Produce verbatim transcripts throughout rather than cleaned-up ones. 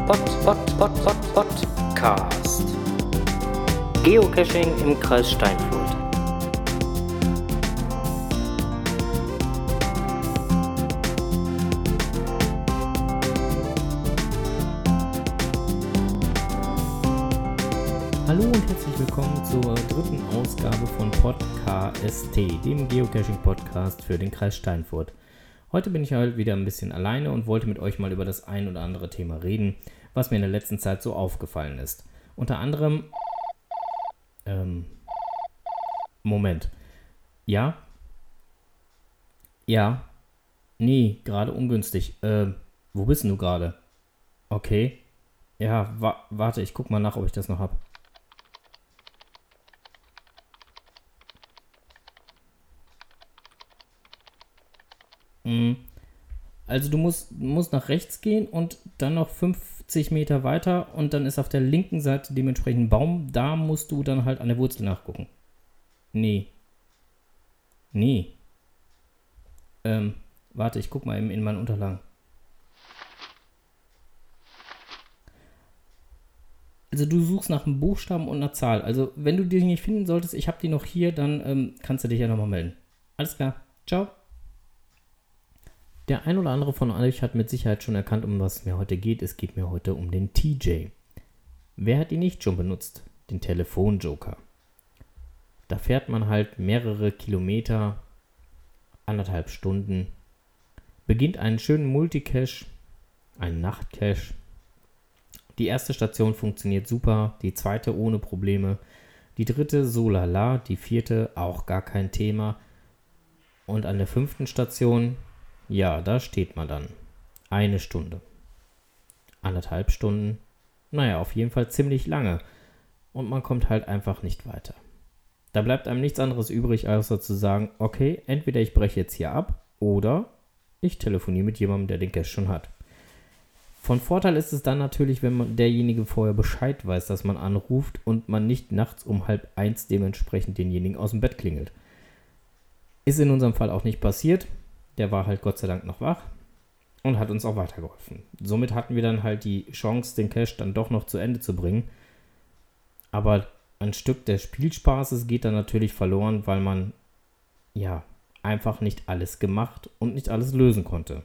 Pod, Pod, Pod, Pod, Podcast. Geocaching im Kreis Steinfurt. Hallo und herzlich willkommen zur dritten Ausgabe von Podcast, dem Geocaching-Podcast für den Kreis Steinfurt. Heute bin ich halt wieder ein bisschen alleine und wollte mit euch mal über das ein oder andere Thema reden, was mir in der letzten Zeit so aufgefallen ist. Unter anderem, ähm, Moment, ja, ja, nee, gerade ungünstig, äh, wo bist denn du gerade? Okay, ja, wa- warte, ich guck mal nach, ob ich das noch hab. Also du musst, musst nach rechts gehen und dann noch fünfzig Meter weiter und dann ist auf der linken Seite dementsprechend ein Baum. Da musst du dann halt an der Wurzel nachgucken. Nee. Nee. Ähm, warte, ich guck mal in, in meinen Unterlagen. Also du suchst nach einem Buchstaben und einer Zahl. Also wenn du die nicht finden solltest, ich habe die noch hier, dann ähm, kannst du dich ja nochmal melden. Alles klar. Ciao. Der ein oder andere von euch hat mit Sicherheit schon erkannt, um was es mir heute geht. Es geht mir heute um den T J. Wer hat ihn nicht schon benutzt? Den Telefonjoker. Da fährt man halt mehrere Kilometer, anderthalb Stunden, beginnt einen schönen Multicache, einen Nachtcache. Die erste Station funktioniert super, die zweite ohne Probleme, die dritte so lala, die vierte auch gar kein Thema. Und an der fünften Station... Ja, da steht man dann. Eine Stunde. Anderthalb Stunden. Naja, auf jeden Fall ziemlich lange. Und man kommt halt einfach nicht weiter. Da bleibt einem nichts anderes übrig, außer zu sagen, okay, entweder ich breche jetzt hier ab oder ich telefoniere mit jemandem, der den Cache schon hat. Von Vorteil ist es dann natürlich, wenn man derjenige vorher Bescheid weiß, dass man anruft und man nicht nachts um halb eins dementsprechend denjenigen aus dem Bett klingelt. Ist in unserem Fall auch nicht passiert. Der war halt Gott sei Dank noch wach und hat uns auch weitergeholfen. Somit hatten wir dann halt die Chance, den Cache dann doch noch zu Ende zu bringen. Aber ein Stück des Spielspaßes geht dann natürlich verloren, weil man ja einfach nicht alles gemacht und nicht alles lösen konnte.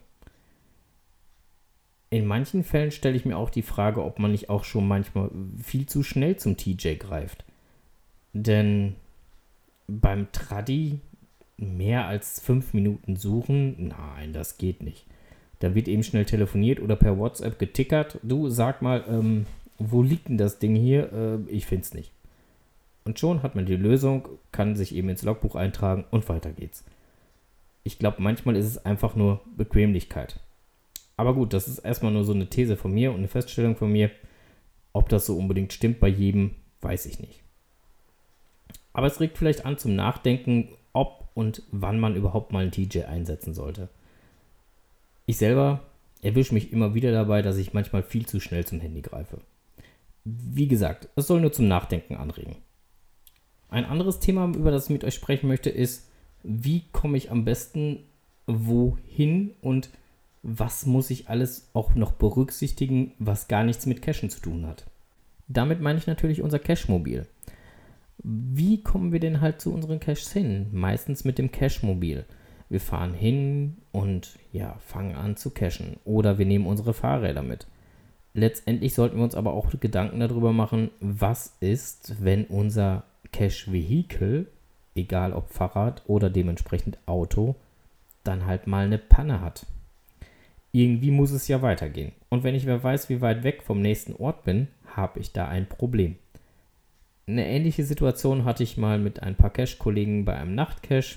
In manchen Fällen stelle ich mir auch die Frage, ob man nicht auch schon manchmal viel zu schnell zum T J greift. Denn beim Traddy mehr als fünf Minuten suchen? Nein, das geht nicht. Da wird eben schnell telefoniert oder per WhatsApp getickert. Du, sag mal, ähm, wo liegt denn das Ding hier? Äh, ich find's nicht. Und schon hat man die Lösung, kann sich eben ins Logbuch eintragen und weiter geht's. Ich glaube, manchmal ist es einfach nur Bequemlichkeit. Aber gut, das ist erstmal nur so eine These von mir und eine Feststellung von mir. Ob das so unbedingt stimmt bei jedem, weiß ich nicht. Aber es regt vielleicht an zum Nachdenken, ob und wann man überhaupt mal einen T J einsetzen sollte. Ich selber erwische mich immer wieder dabei, dass ich manchmal viel zu schnell zum Handy greife. Wie gesagt, es soll nur zum Nachdenken anregen. Ein anderes Thema, über das ich mit euch sprechen möchte, ist, wie komme ich am besten wohin und was muss ich alles auch noch berücksichtigen, was gar nichts mit Cachen zu tun hat. Damit meine ich natürlich unser Cache-Mobil. Wie kommen wir denn halt zu unseren Caches hin? Meistens mit dem Cache-Mobil. Wir fahren hin und ja, fangen an zu cachen. Oder wir nehmen unsere Fahrräder mit. Letztendlich sollten wir uns aber auch Gedanken darüber machen, was ist, wenn unser Cache-Vehikel, egal ob Fahrrad oder dementsprechend Auto, dann halt mal eine Panne hat. Irgendwie muss es ja weitergehen. Und wenn ich wer weiß, wie weit weg vom nächsten Ort bin, habe ich da ein Problem. Eine ähnliche Situation hatte ich mal mit ein paar Cache-Kollegen bei einem Nachtcache.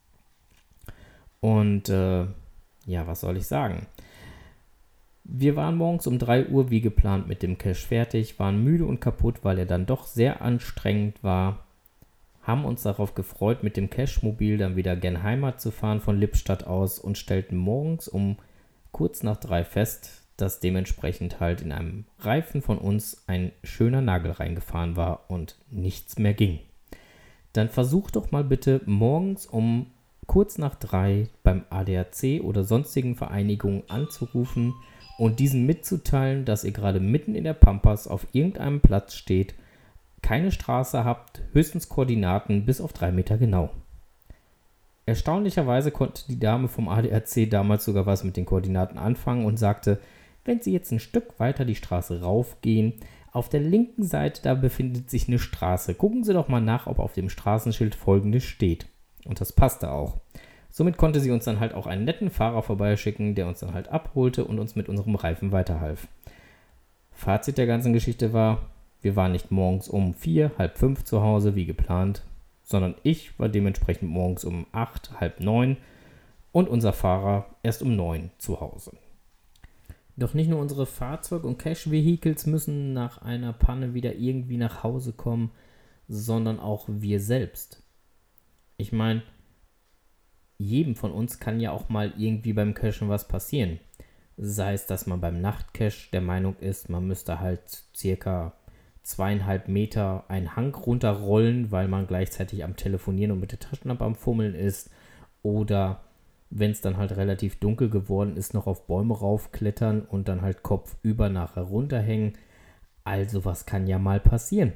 Und äh, ja, was soll ich sagen? Wir waren morgens um drei Uhr wie geplant mit dem Cache fertig, waren müde und kaputt, weil er dann doch sehr anstrengend war. Haben uns darauf gefreut, mit dem Cache-Mobil dann wieder gen Heimat zu fahren von Lippstadt aus und stellten morgens um kurz nach drei fest, dass dementsprechend halt in einem Reifen von uns ein schöner Nagel reingefahren war und nichts mehr ging. Dann versucht doch mal bitte morgens um kurz nach drei beim A D A C oder sonstigen Vereinigungen anzurufen und diesen mitzuteilen, dass ihr gerade mitten in der Pampas auf irgendeinem Platz steht, keine Straße habt, höchstens Koordinaten bis auf drei Meter genau. Erstaunlicherweise konnte die Dame vom A D A C damals sogar was mit den Koordinaten anfangen und sagte, wenn Sie jetzt ein Stück weiter die Straße raufgehen, auf der linken Seite, da befindet sich eine Straße. Gucken Sie doch mal nach, ob auf dem Straßenschild Folgendes steht. Und das passte auch. Somit konnte sie uns dann halt auch einen netten Fahrer vorbeischicken, der uns dann halt abholte und uns mit unserem Reifen weiterhalf. Fazit der ganzen Geschichte war, wir waren nicht morgens um vier, halb fünf zu Hause, wie geplant, sondern ich war dementsprechend morgens um acht, halb neun und unser Fahrer erst um neun zu Hause. Doch nicht nur unsere Fahrzeug- und Cash-Vehicles müssen nach einer Panne wieder irgendwie nach Hause kommen, sondern auch wir selbst. Ich meine, jedem von uns kann ja auch mal irgendwie beim Cashen was passieren. Sei es, dass man beim Nachtcash der Meinung ist, man müsste halt circa zweieinhalb Meter einen Hang runterrollen, weil man gleichzeitig am Telefonieren und mit der Taschenlampe am Fummeln ist. Oder wenn es dann halt relativ dunkel geworden ist, noch auf Bäume raufklettern und dann halt kopfüber nachher runterhängen. Also was kann ja mal passieren.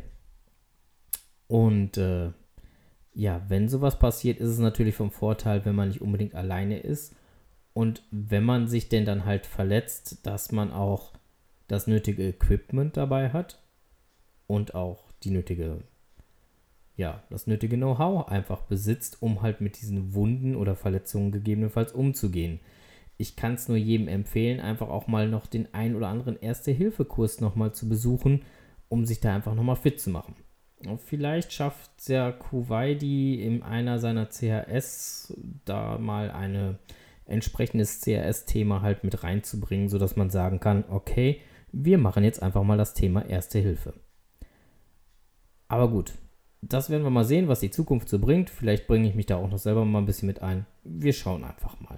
Und äh, ja, wenn sowas passiert, ist es natürlich vom Vorteil, wenn man nicht unbedingt alleine ist. Und wenn man sich denn dann halt verletzt, dass man auch das nötige Equipment dabei hat und auch die nötige, ja, das nötige Know-how einfach besitzt, um halt mit diesen Wunden oder Verletzungen gegebenenfalls umzugehen. Ich kann es nur jedem empfehlen, einfach auch mal noch den ein oder anderen Erste-Hilfe-Kurs nochmal zu besuchen, um sich da einfach nochmal fit zu machen. Und vielleicht schafft der Kuwaiti in einer seiner C H S da mal ein entsprechendes C H S-Thema halt mit reinzubringen, sodass man sagen kann, okay, wir machen jetzt einfach mal das Thema Erste Hilfe. Aber gut, das werden wir mal sehen, was die Zukunft so bringt. Vielleicht bringe ich mich da auch noch selber mal ein bisschen mit ein. Wir schauen einfach mal.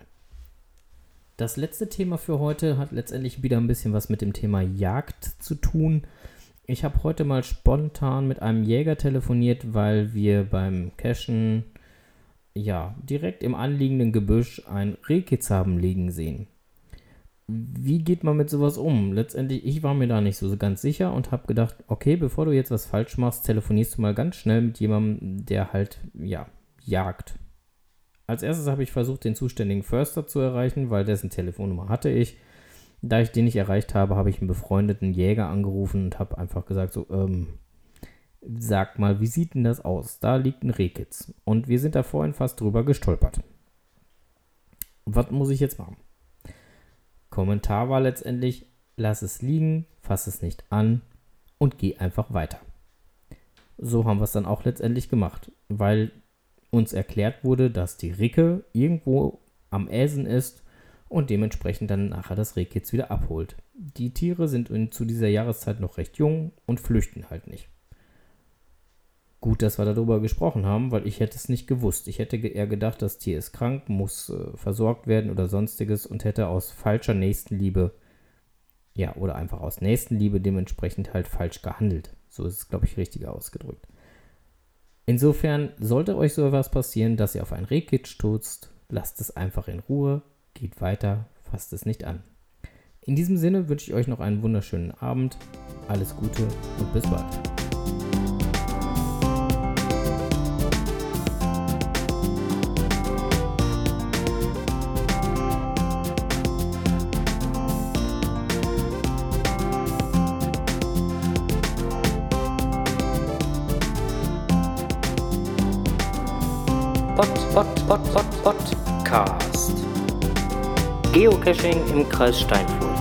Das letzte Thema für heute hat letztendlich wieder ein bisschen was mit dem Thema Jagd zu tun. Ich habe heute mal spontan mit einem Jäger telefoniert, weil wir beim Cashen ja direkt im anliegenden Gebüsch ein Rehkitz haben liegen sehen. Wie geht man mit sowas um? Letztendlich, ich war mir da nicht so ganz sicher und habe gedacht, okay, bevor du jetzt was falsch machst, telefonierst du mal ganz schnell mit jemandem, der halt, ja, jagt. Als erstes habe ich versucht, den zuständigen Förster zu erreichen, weil dessen Telefonnummer hatte ich. Da ich den nicht erreicht habe, habe ich einen befreundeten Jäger angerufen und habe einfach gesagt, so, ähm, sag mal, wie sieht denn das aus? Da liegt ein Rehkitz. Und wir sind da vorhin fast drüber gestolpert. Was muss ich jetzt machen? Kommentar war letztendlich, lass es liegen, fass es nicht an und geh einfach weiter. So haben wir es dann auch letztendlich gemacht, weil uns erklärt wurde, dass die Ricke irgendwo am Äsen ist und dementsprechend dann nachher das Rehkitz wieder abholt. Die Tiere sind in, zu dieser Jahreszeit noch recht jung und flüchten halt nicht. Gut, dass wir darüber gesprochen haben, weil ich hätte es nicht gewusst. Ich hätte eher gedacht, das Tier ist krank, muss äh, versorgt werden oder sonstiges und hätte aus falscher Nächstenliebe, ja, oder einfach aus Nächstenliebe dementsprechend halt falsch gehandelt. So ist es, glaube ich, richtig ausgedrückt. Insofern, sollte euch so etwas passieren, dass ihr auf ein Rehkitz stürzt, lasst es einfach in Ruhe, geht weiter, fasst es nicht an. In diesem Sinne wünsche ich euch noch einen wunderschönen Abend, alles Gute und bis bald. Pod, Pod, Pod, Pod, Podcast. Geocaching im Kreis Steinfurt.